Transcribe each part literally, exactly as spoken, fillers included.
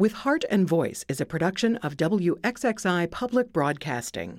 With Heart and Voice is a production of W X X I Public Broadcasting.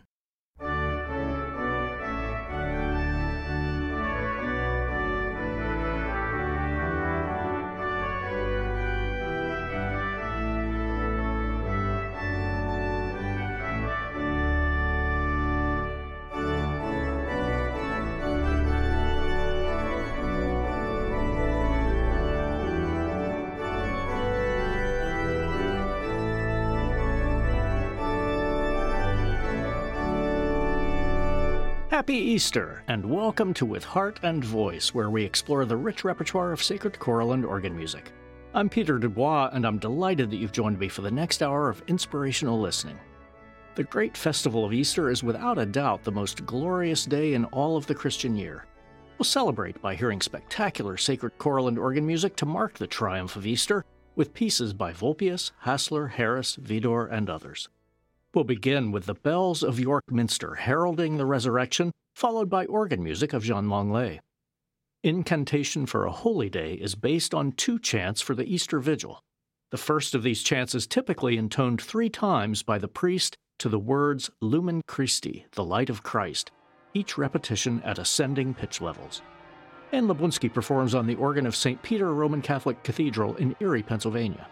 Happy Easter, and welcome to With Heart and Voice, where we explore the rich repertoire of sacred choral and organ music. I'm Peter Dubois, and I'm delighted that you've joined me for the next hour of inspirational listening. The great festival of Easter is without a doubt the most glorious day in all of the Christian year. We'll celebrate by hearing spectacular sacred choral and organ music to mark the triumph of Easter, with pieces by Vulpius, Hassler, Harris, Vidor, and others. We'll begin with the bells of York Minster heralding the resurrection, followed by organ music of Jean Langlais. Incantation for a Holy Day is based on two chants for the Easter Vigil. The first of these chants is typically intoned three times by the priest to the words Lumen Christi, the light of Christ, each repetition at ascending pitch levels. Anne Labunski performs on the organ of Saint Peter Roman Catholic Cathedral in Erie, Pennsylvania.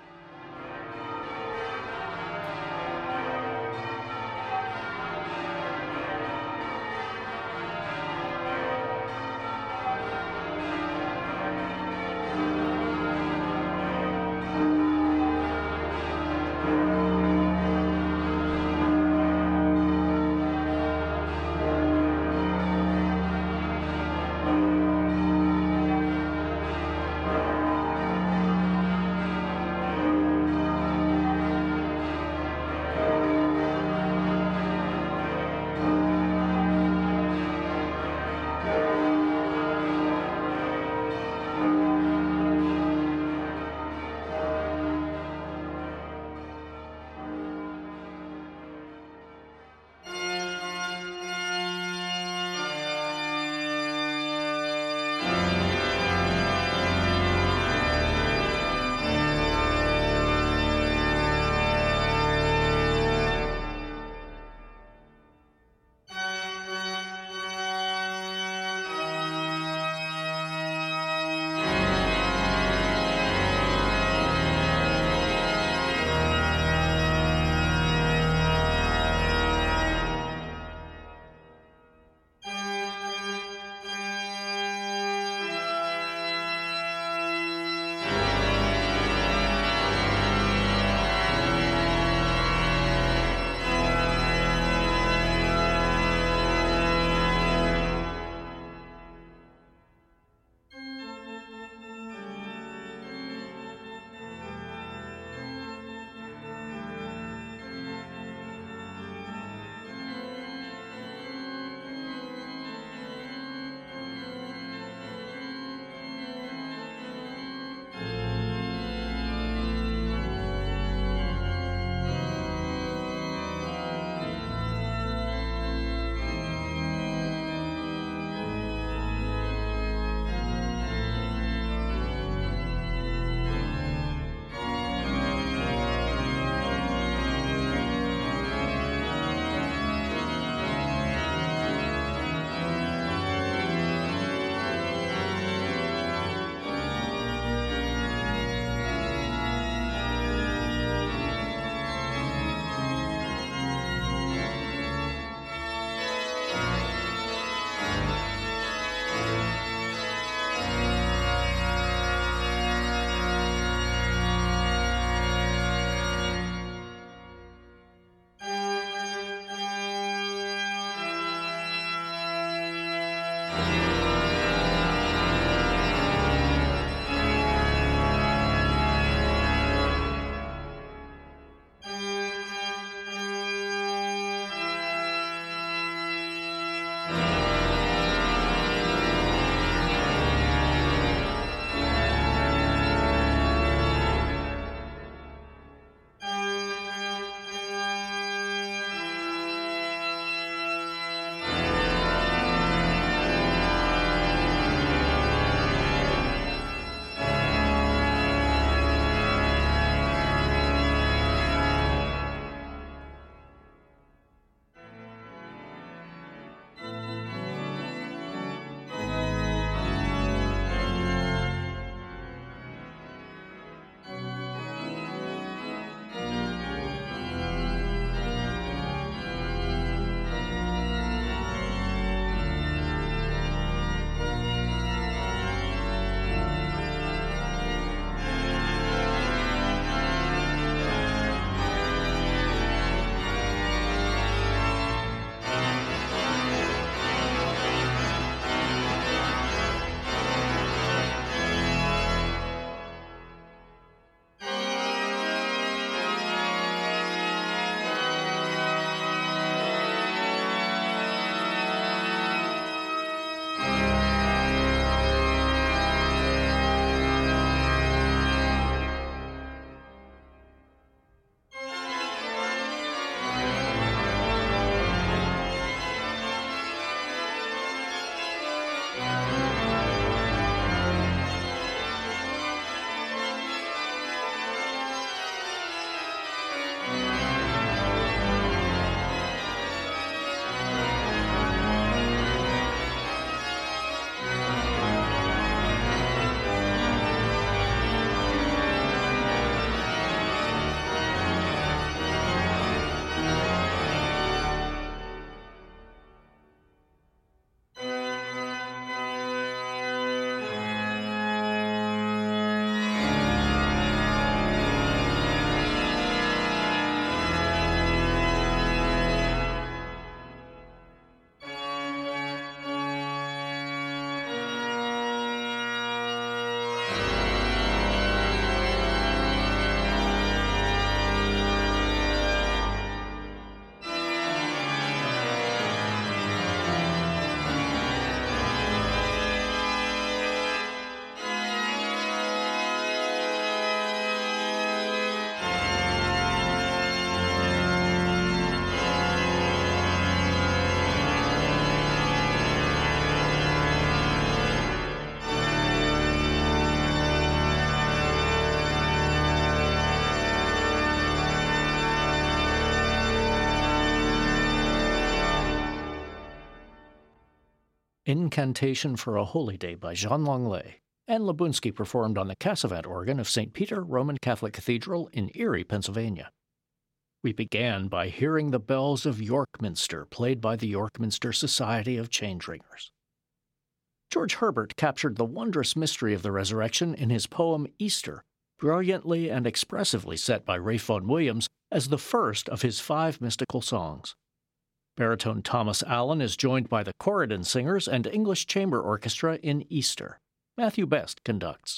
Incantation for a Holy Day by Jean Langlais, and Labunsky performed on the Cassavat organ of Saint Peter Roman Catholic Cathedral in Erie, Pennsylvania. We began by hearing the bells of York Minster, played by the York Minster Society of Changeringers. George Herbert captured the wondrous mystery of the resurrection in his poem Easter, brilliantly and expressively set by Ralph Vaughan Williams as the first of his five mystical songs. Baritone Thomas Allen is joined by the Corydon Singers and English Chamber Orchestra in Easter. Matthew Best conducts.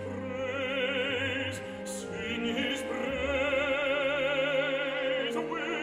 Sing his praise,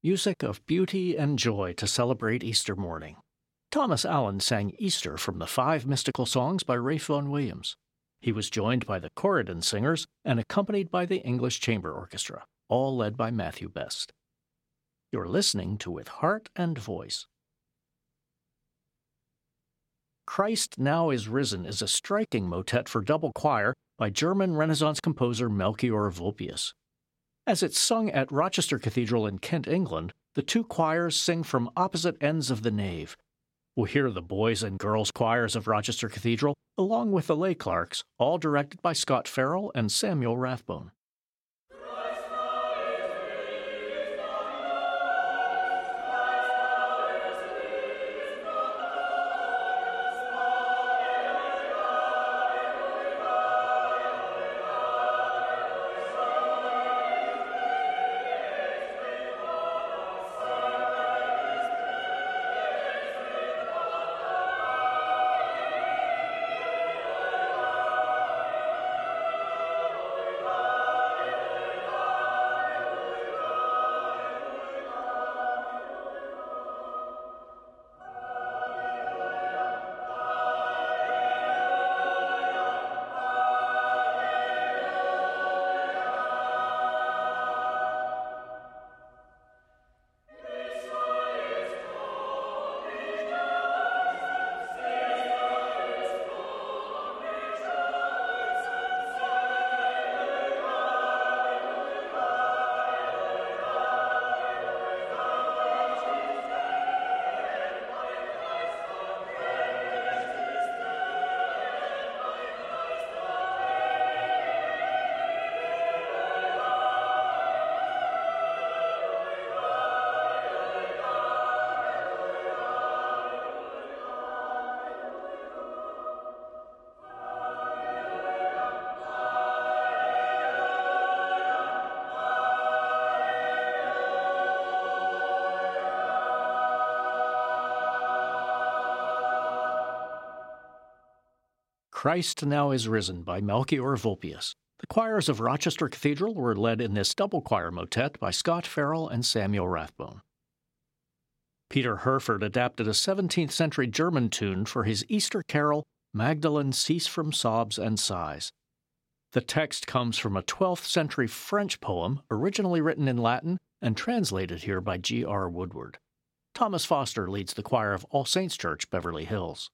music of beauty and joy to celebrate Easter morning. Thomas Allen sang Easter from the Five Mystical Songs by Ralph Vaughan Williams. He was joined by the Corydon Singers and accompanied by the English Chamber Orchestra, all led by Matthew Best. You're listening to With Heart and Voice. Christ Now is Risen is a striking motet for double choir by German Renaissance composer Melchior Vulpius. As it's sung at Rochester Cathedral in Kent, England, the two choirs sing from opposite ends of the nave. We'll hear the boys and girls choirs of Rochester Cathedral, along with the lay Clarks, all directed by Scott Farrell and Samuel Rathbone. Christ Now is Risen by Melchior Vulpius. The choirs of Rochester Cathedral were led in this double choir motet by Scott Farrell and Samuel Rathbone. Peter Herford adapted a seventeenth century German tune for his Easter carol, Magdalene Cease from Sobs and Sighs. The text comes from a twelfth century French poem originally written in Latin and translated here by G R Woodward. Thomas Foster leads the choir of All Saints Church, Beverly Hills.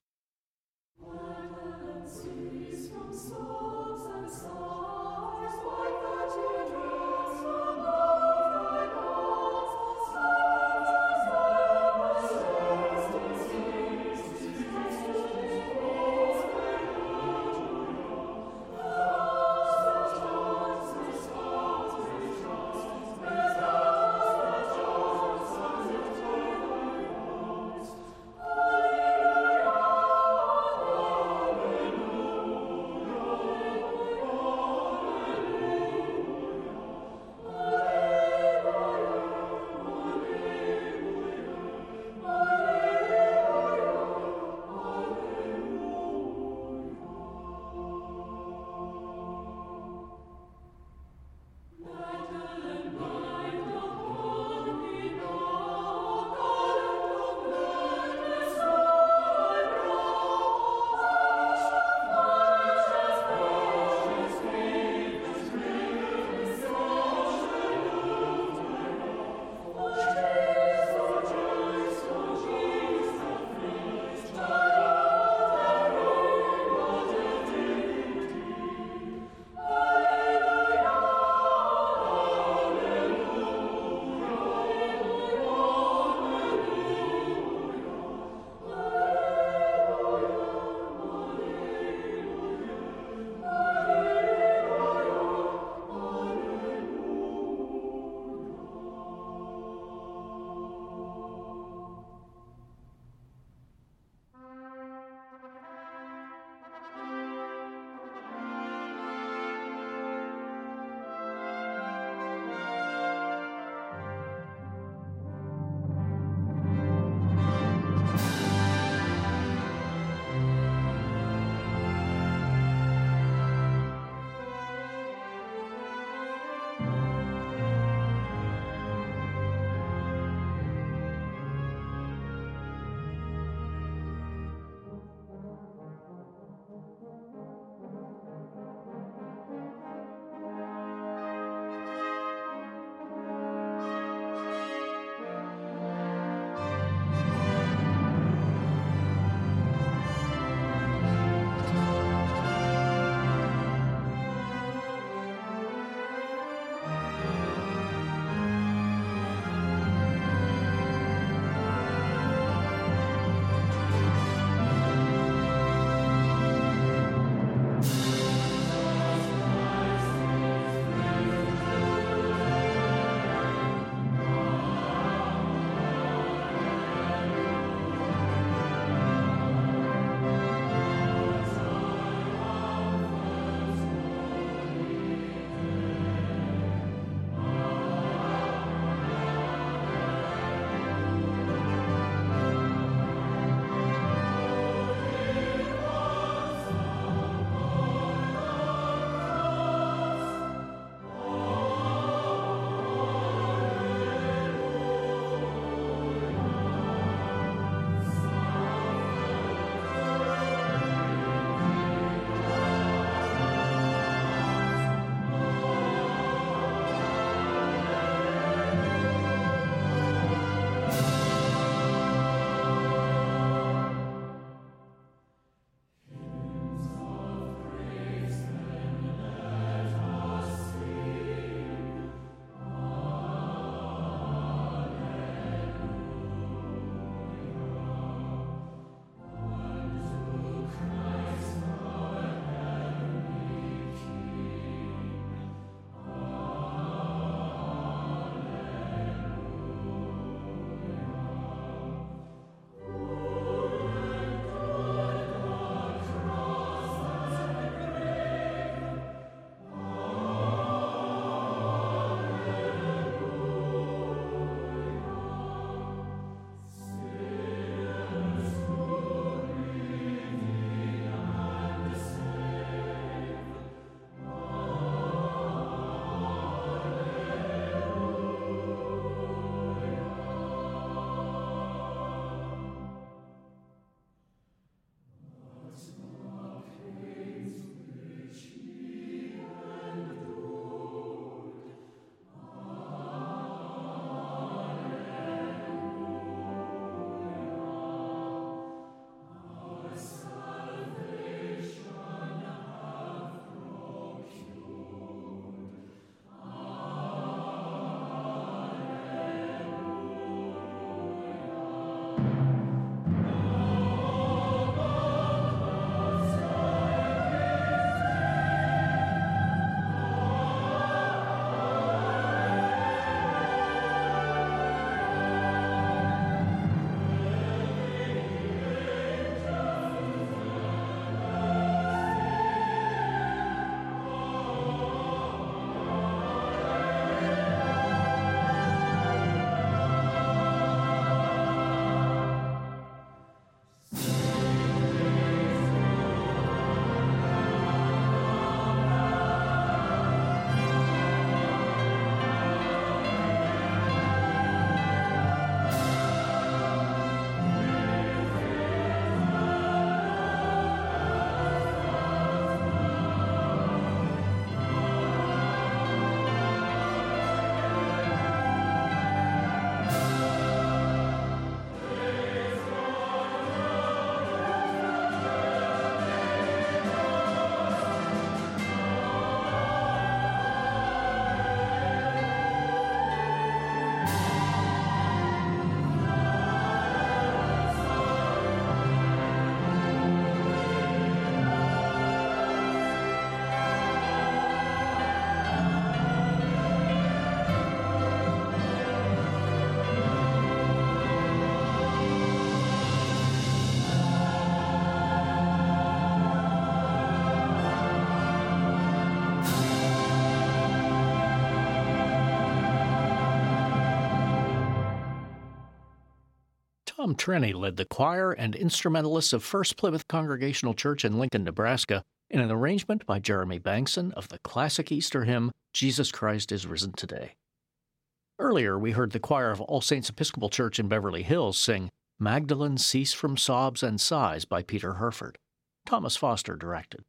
Tom Trenny led the choir and instrumentalists of First Plymouth Congregational Church in Lincoln, Nebraska, in an arrangement by Jeremy Bankson of the classic Easter hymn, Jesus Christ is Risen Today. Earlier, we heard the choir of All Saints Episcopal Church in Beverly Hills sing Magdalene Cease from Sobs and Sighs by Peter Herford. Thomas Foster directed.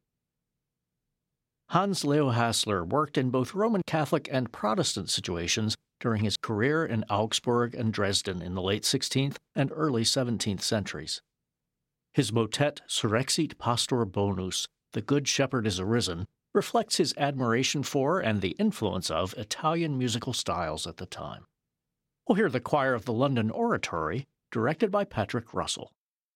Hans Leo Hassler worked in both Roman Catholic and Protestant situations during his career in Augsburg and Dresden in the late sixteenth and early seventeenth centuries. His motet Surrexit Pastor Bonus, The Good Shepherd is Arisen, reflects his admiration for and the influence of Italian musical styles at the time. We'll hear the choir of the London Oratory, directed by Patrick Russell.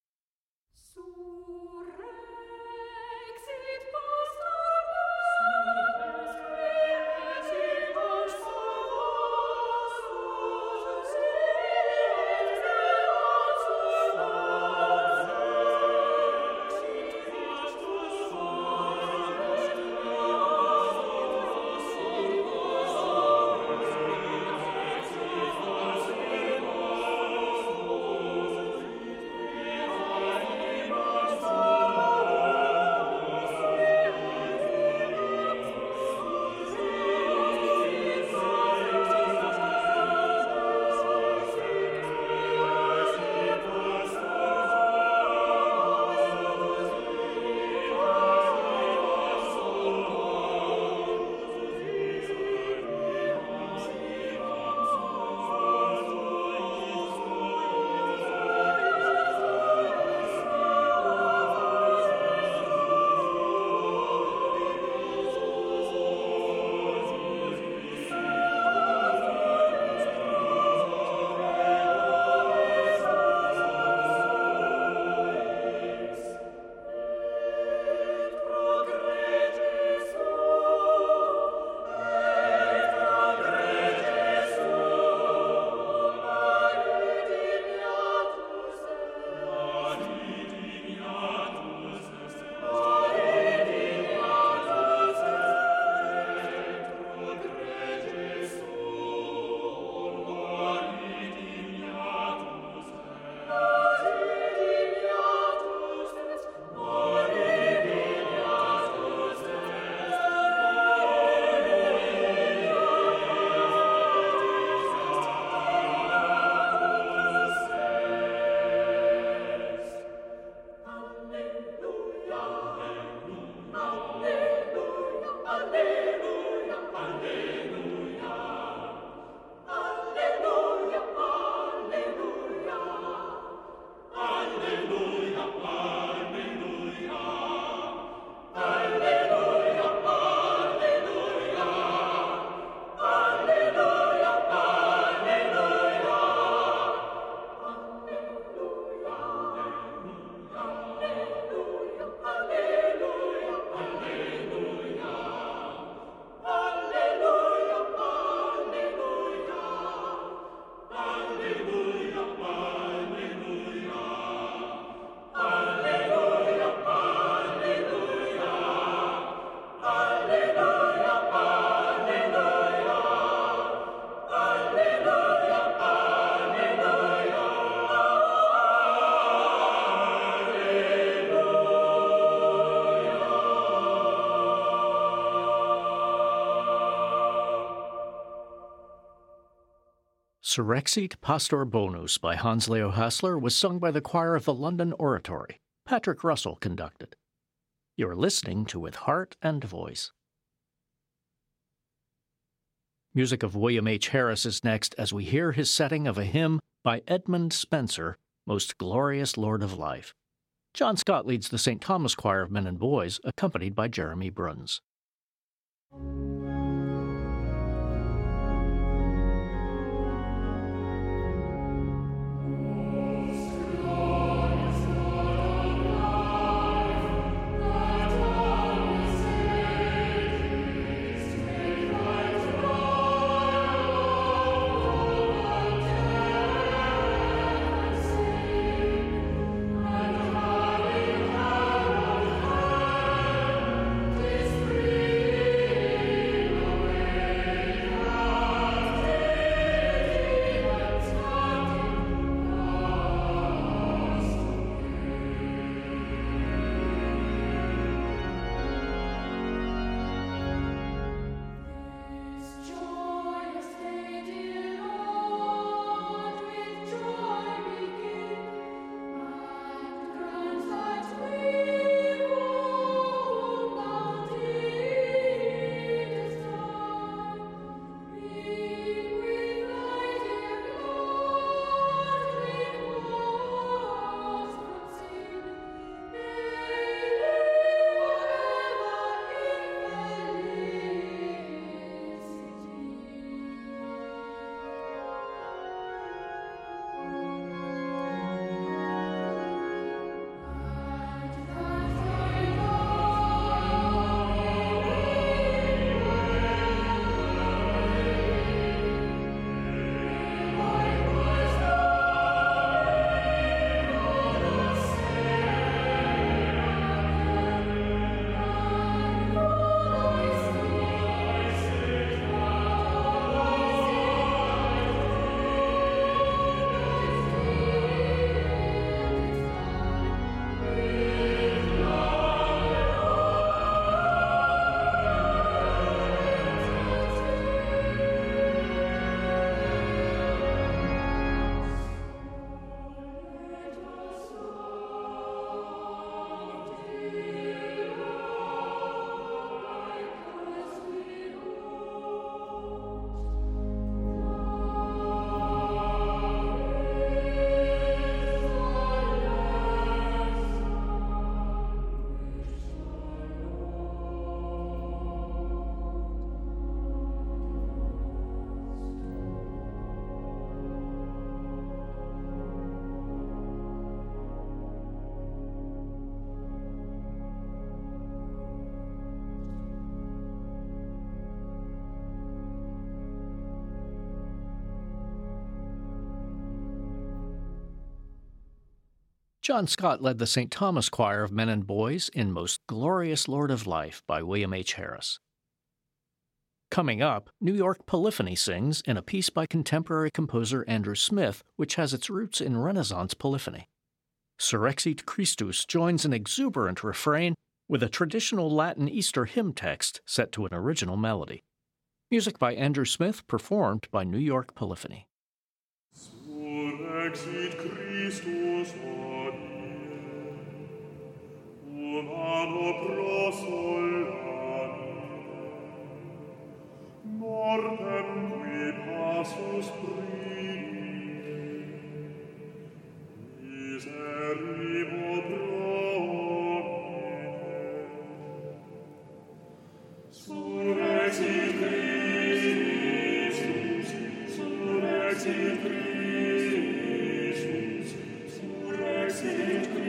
Surrexit Pastor Bonus by Hans Leo Hassler was sung by the choir of the London Oratory. Patrick Russell conducted. You're listening to With Heart and Voice. Music of William H. Harris is next as we hear his setting of a hymn by Edmund Spencer, Most Glorious Lord of Life. John Scott leads the Saint Thomas Choir of Men and Boys, accompanied by Jeremy Bruns. Praise John Scott led the Saint Thomas Choir of Men and Boys in Most Glorious Lord of Life by William H. Harris. Coming up, New York Polyphony sings in a piece by contemporary composer Andrew Smith, which has its roots in Renaissance polyphony. Surrexit Christus joins an exuberant refrain with a traditional Latin Easter hymn text set to an original melody. Music by Andrew Smith, performed by New York Polyphony. Surrexit Christus hodie, humano pro soldani, mortem qui passus primi, miserimo promine. Surrexit Christus, surrexit Christus, surrexit Christus.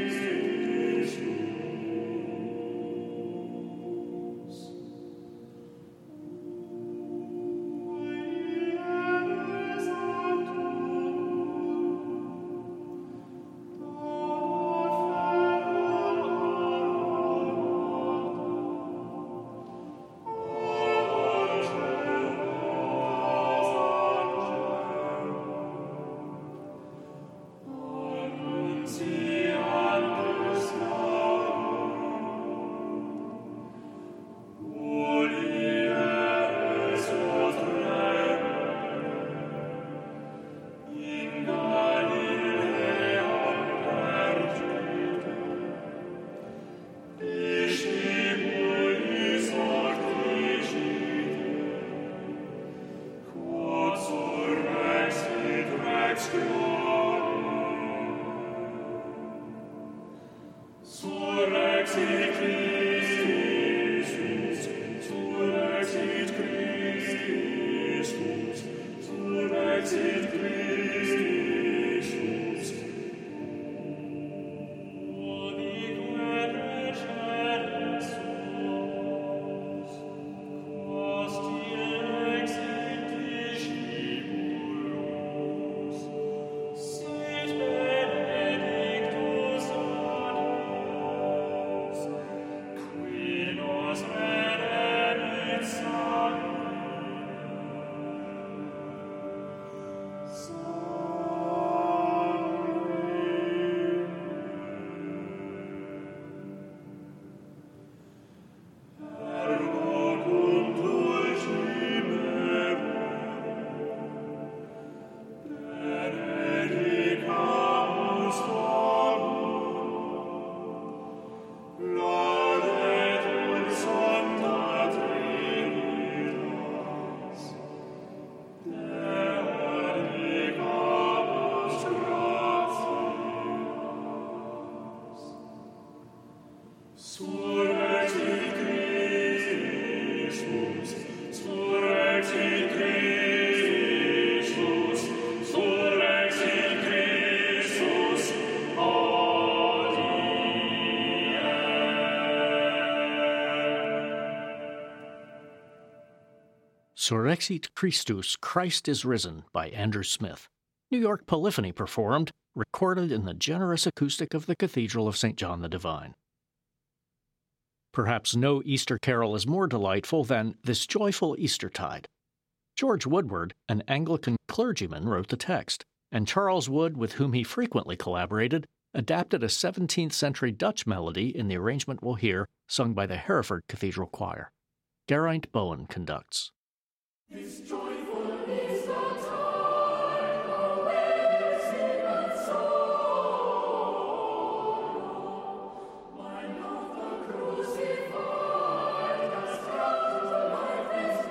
Surrexit Christus, Christ is Risen by Andrew Smith. New York Polyphony performed, recorded in the generous acoustic of the Cathedral of Saint John the Divine. Perhaps no Easter carol is more delightful than This Joyful Eastertide. George Woodward, an Anglican clergyman, wrote the text, and Charles Wood, with whom he frequently collaborated, adapted a seventeenth century Dutch melody in the arrangement we'll hear, sung by the Hereford Cathedral Choir. Geraint Bowen conducts. This joyful is the time, away sing and sorrow. My love, the crucified, has come to life is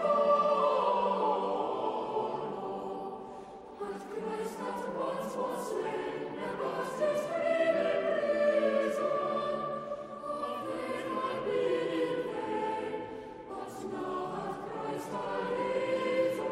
born. But Christ that once was slain, and was his freedom risen. Of faith I've been in vain, but now hath Christ died.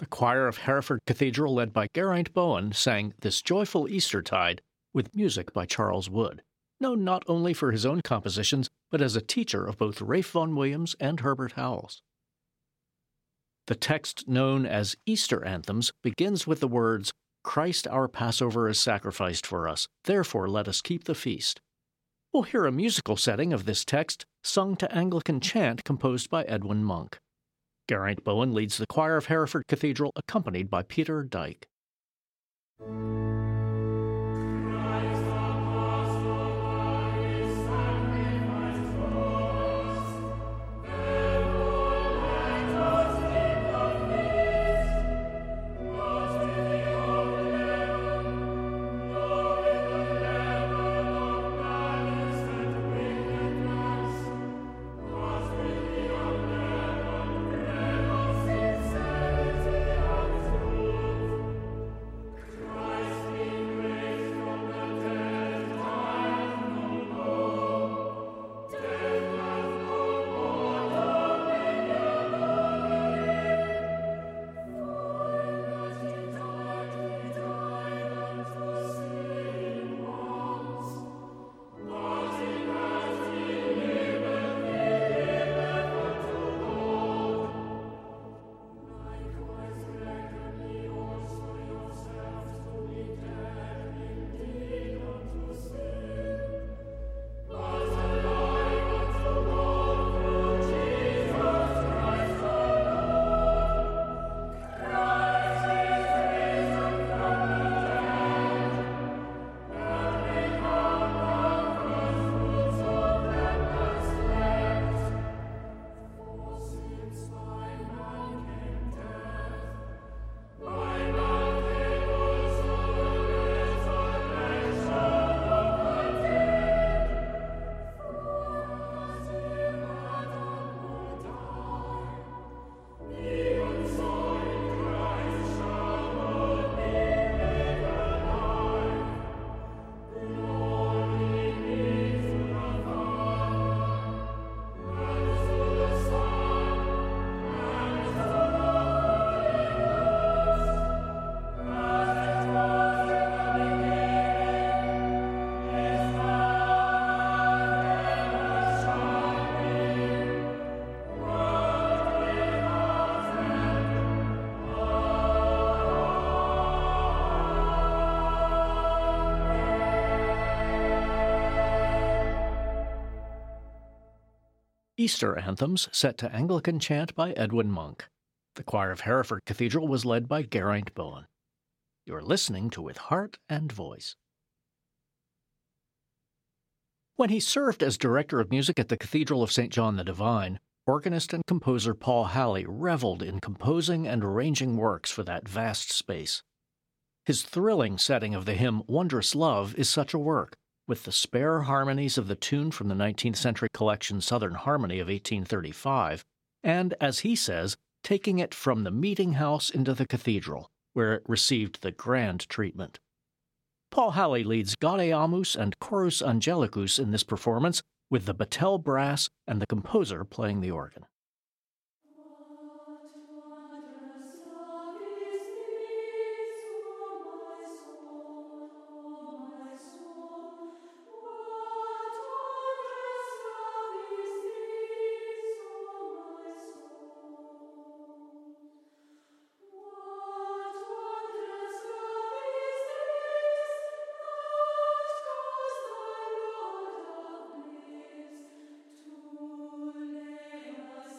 The choir of Hereford Cathedral, led by Geraint Bowen, sang This Joyful Eastertide with music by Charles Wood, known not only for his own compositions, but as a teacher of both Ralph Vaughan Williams and Herbert Howells. The text, known as Easter Anthems, begins with the words, Christ our Passover is sacrificed for us, therefore let us keep the feast. We'll hear a musical setting of this text sung to Anglican chant composed by Edwin Monk. Geraint Bowen leads the choir of Hereford Cathedral, accompanied by Peter Dyke. Easter Anthems, set to Anglican chant by Edwin Monk. The choir of Hereford Cathedral was led by Geraint Bowen. You're listening to With Heart and Voice. When he served as director of music at the Cathedral of Saint John the Divine, organist and composer Paul Halley reveled in composing and arranging works for that vast space. His thrilling setting of the hymn Wondrous Love is such a work, with the spare harmonies of the tune from the nineteenth century collection Southern Harmony of eighteen thirty-five, and, as he says, taking it from the meeting house into the cathedral, where it received the grand treatment. Paul Halley leads Gaudeamus and Chorus Angelicus in this performance, with the Battelle Brass and the composer playing the organ. To lay us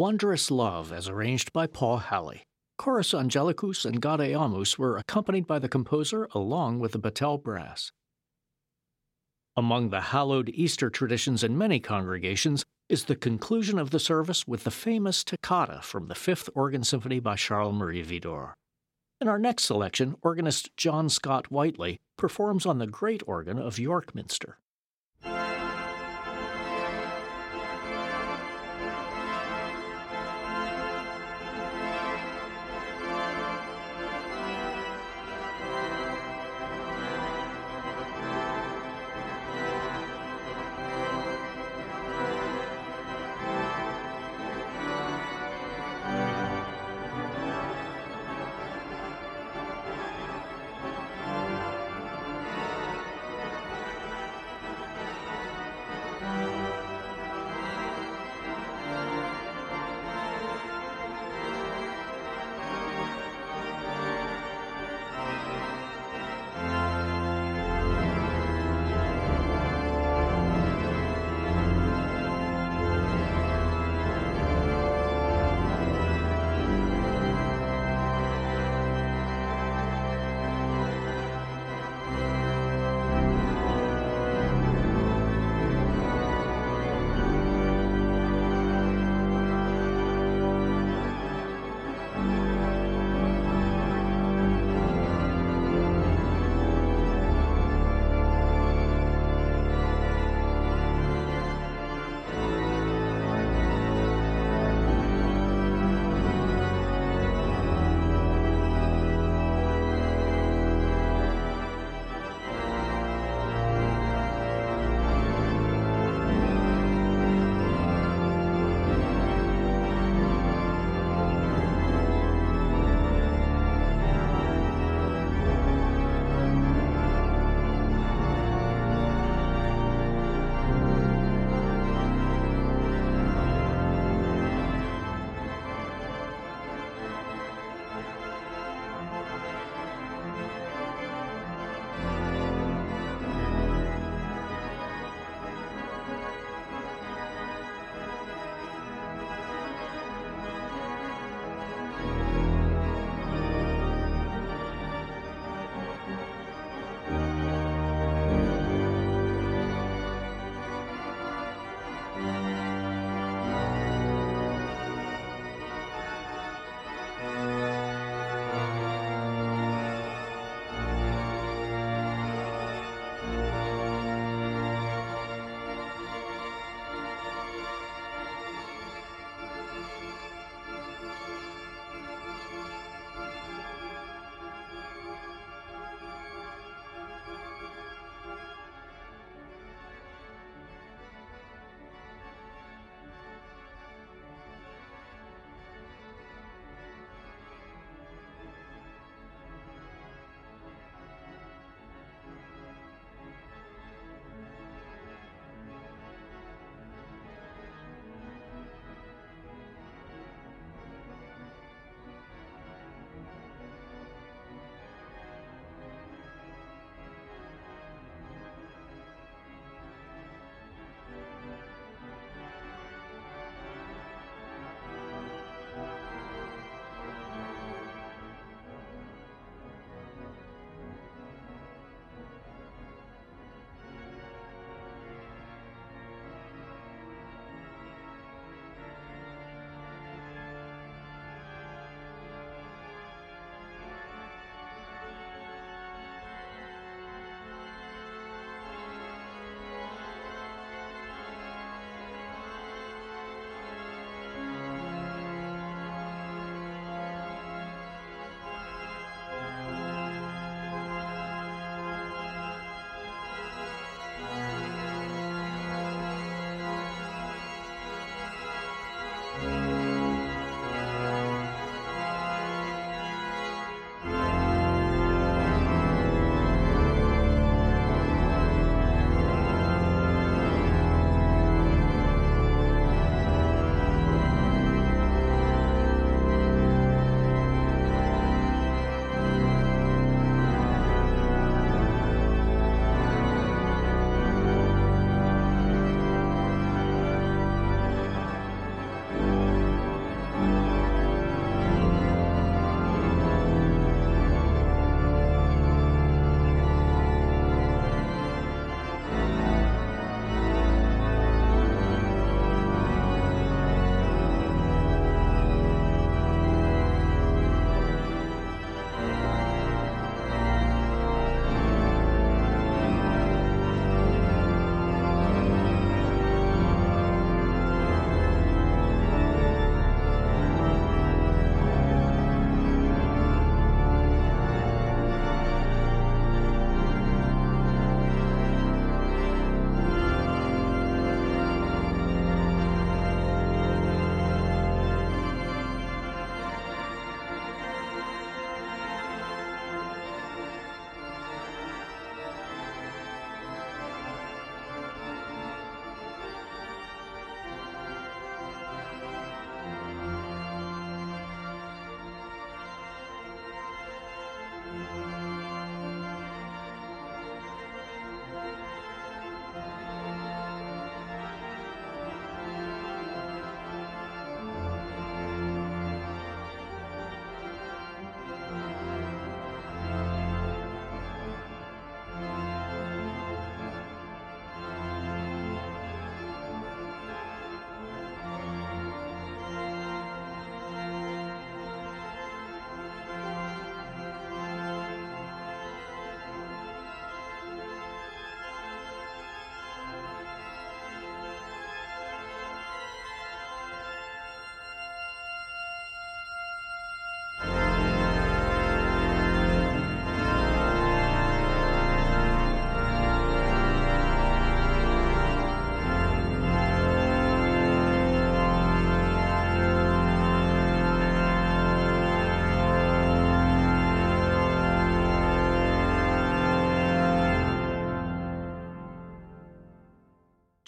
Wondrous Love as arranged by Paul Halley. Chorus Angelicus and Gaudeamus were accompanied by the composer along with the Battelle Brass. Among the hallowed Easter traditions in many congregations is the conclusion of the service with the famous toccata from the Fifth Organ Symphony by Charles-Marie Widor. In our next selection, organist John Scott Whiteley performs on the great organ of York Minster.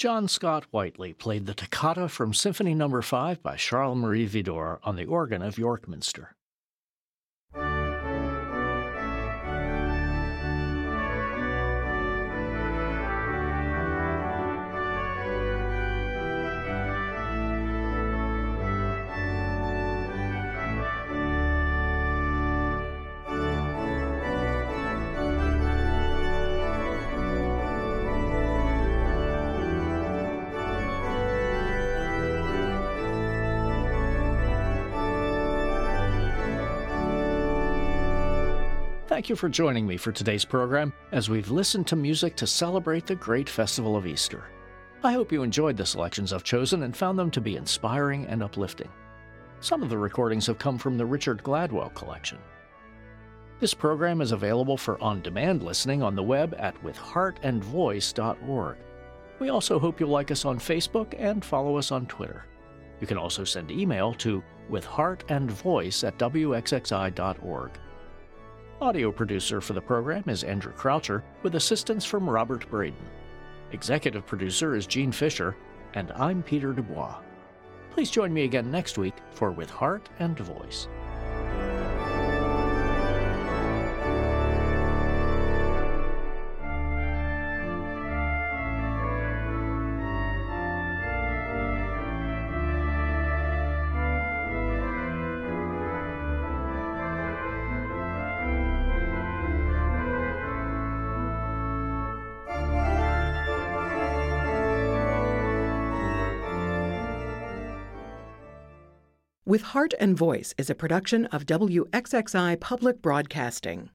John Scott Whiteley played the Toccata from Symphony Number five by Charles-Marie Widor on the organ of York Minster. Thank you for joining me for today's program as we've listened to music to celebrate the great festival of Easter. I hope you enjoyed the selections I've chosen and found them to be inspiring and uplifting. Some of the recordings have come from the Richard Gladwell collection. This program is available for on-demand listening on the web at with heart and voice dot org. We also hope you'll like us on Facebook and follow us on Twitter. You can also send email to withheartandvoice at w x x i dot org. Audio producer for the program is Andrew Croucher, with assistance from Robert Braden. Executive producer is Gene Fisher, and I'm Peter Dubois. Please join me again next week for With Heart and Voice. With Heart and Voice is a production of W X X I Public Broadcasting.